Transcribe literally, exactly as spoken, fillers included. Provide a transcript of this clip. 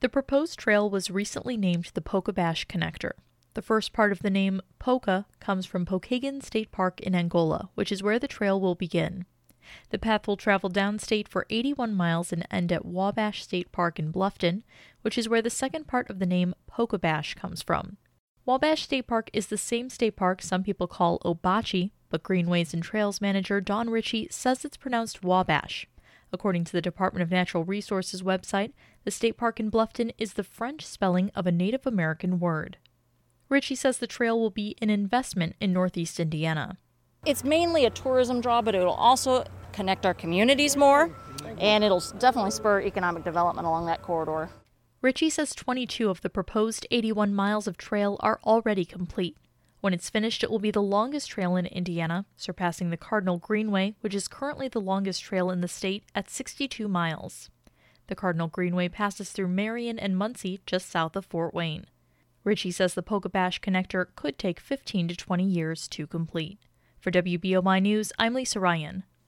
The proposed trail was recently named the Pokabash Connector. The first part of the name, Poka, comes from Pokagon State Park in Angola, which is where the trail will begin. The path will travel downstate for eighty-one miles and end at Wabash State Park in Bluffton, which is where the second part of the name Pokabash comes from. Wabash State Park is the same state park some people call Obachi, but Greenways and Trails manager Don Ritchie says it's pronounced Wabash. According to the Department of Natural Resources website, the state park in Bluffton is the French spelling of a Native American word. Ritchie says the trail will be an investment in Northeast Indiana. It's mainly a tourism draw, but it will also connect our communities more, and it'll definitely spur economic development along that corridor. Ritchie says twenty-two of the proposed eighty-one miles of trail are already complete. When it's finished, it will be the longest trail in Indiana, surpassing the Cardinal Greenway, which is currently the longest trail in the state at sixty-two miles. The Cardinal Greenway passes through Marion and Muncie, just south of Fort Wayne. Ritchie says the Pokabash Connector could take fifteen to twenty years to complete. For W B O I News, I'm Lisa Ryan.